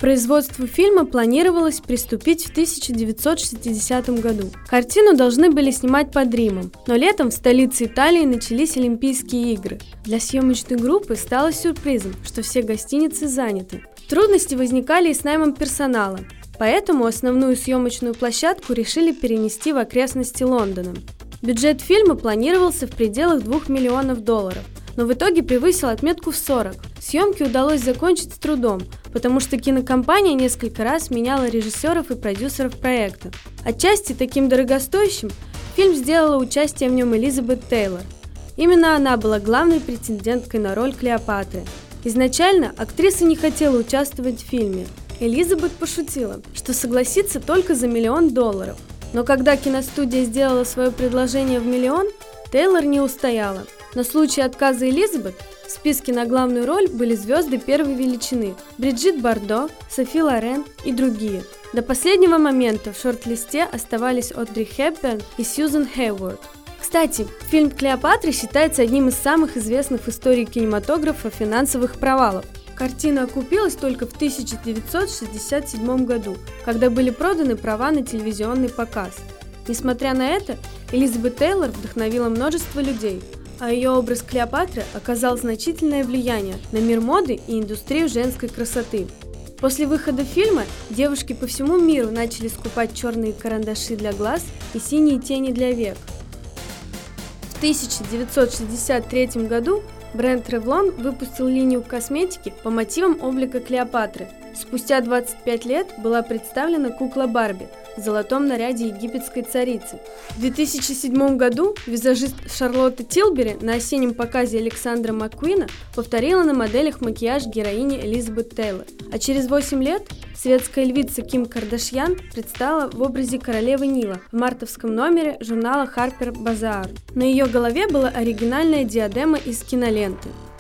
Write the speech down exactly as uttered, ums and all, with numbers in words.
производству фильма планировалось приступить в тысяча девятьсот шестидесятом году. Картину должны были снимать под Римом, но летом в столице Италии начались Олимпийские игры. Для съемочной группы стало сюрпризом, что все гостиницы заняты. Трудности возникали и с наймом персонала, поэтому основную съемочную площадку решили перенести в окрестности Лондона. Бюджет фильма планировался в пределах двух миллионов долларов, но в итоге превысил отметку в сорок. Съемки удалось закончить с трудом, потому что кинокомпания несколько раз меняла режиссеров и продюсеров проекта. Отчасти таким дорогостоящим фильм сделала участие в нем Элизабет Тейлор. Именно она была главной претенденткой на роль Клеопатры. Изначально актриса не хотела участвовать в фильме. Элизабет пошутила, что согласится только за миллион долларов. Но когда киностудия сделала свое предложение в миллион, Тейлор не устояла. На случай отказа Элизабет в списке на главную роль были звезды первой величины – Бриджит Бардо, Софи Лорен и другие. До последнего момента в шорт-листе оставались Одри Хепберн и Сьюзен Хейворд. Кстати, фильм «Клеопатра» считается одним из самых известных в истории кинематографа финансовых провалов. Картина окупилась только в тысяча девятьсот шестьдесят седьмом году, когда были проданы права на телевизионный показ. Несмотря на это, Элизабет Тейлор вдохновила множество людей, а ее образ Клеопатры оказал значительное влияние на мир моды и индустрию женской красоты. После выхода фильма девушки по всему миру начали скупать черные карандаши для глаз и синие тени для век. В тысяча девятьсот шестьдесят третьем году бренд Revlon выпустил линию косметики по мотивам облика Клеопатры. Спустя двадцать пять лет была представлена кукла Барби в золотом наряде египетской царицы. В две тысячи седьмом году визажист Шарлотта Тилбери на осеннем показе Александра Маккуина повторила на моделях макияж героини Элизабет Тейлор. А через восемь лет светская львица Ким Кардашьян предстала в образе королевы Нила в мартовском номере журнала Harper Bazaar. На ее голове была оригинальная диадема из киноленты.